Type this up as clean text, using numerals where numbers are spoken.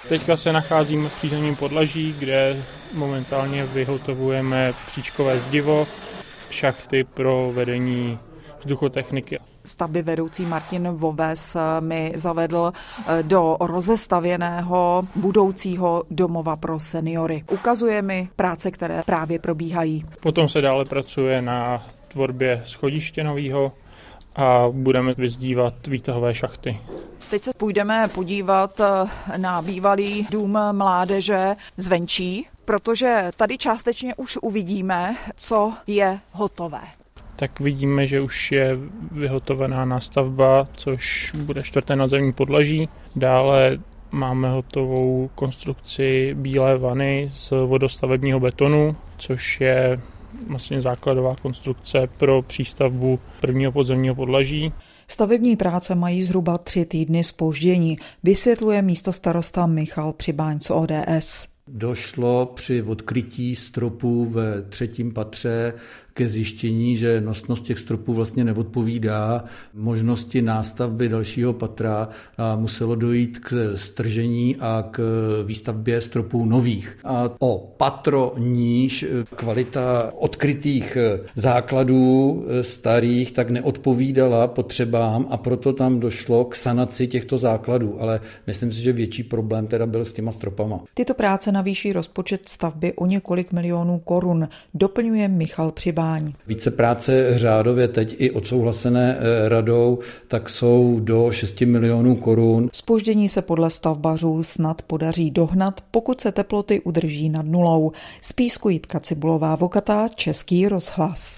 Teďka se nacházíme v přízemním podlaží, kde momentálně vyhotovujeme příčkové zdivo, šachty pro vedení vzduchotechniky. Stavby vedoucí Martin Voves mi zavedl do rozestavěného budoucího domova pro seniory. Ukazuje mi práce, které právě probíhají. Potom se dále pracuje na tvorbě schodiště nového a budeme vyzdívat výtahové šachty. Teď se půjdeme podívat na bývalý dům mládeže zvenčí, protože tady částečně už uvidíme, co je hotové. Tak vidíme, že už je vyhotovená nástavba, což bude 4. nadzemní podlaží. Dále máme hotovou konstrukci bílé vany z vodostavebního betonu, což je vlastně základová konstrukce pro přístavbu 1. podzemního podlaží. Stavební práce mají zhruba 3 týdny zpoždění, vysvětluje místostarosta Michal Přibáň z ODS. Došlo při odkrytí stropů ve 3. patře ke zjištění, že nosnost těch stropů vlastně neodpovídá možnosti nástavby dalšího patra a muselo dojít k stržení a k výstavbě stropů nových. A o patro níž kvalita odkrytých základů starých tak neodpovídala potřebám a proto tam došlo k sanaci těchto základů, ale myslím si, že větší problém teda byl s těma stropama. Tyto práce navýší rozpočet stavby o několik milionů korun, doplňuje Michal Přibáň. Více práce řádově teď i odsouhlasené radou, tak jsou do 6 milionů korun. Zpoždění se podle stavbařů snad podaří dohnat, pokud se teploty udrží nad nulou. Z Písku Jitka Cibulová-Vokatá, Český rozhlas.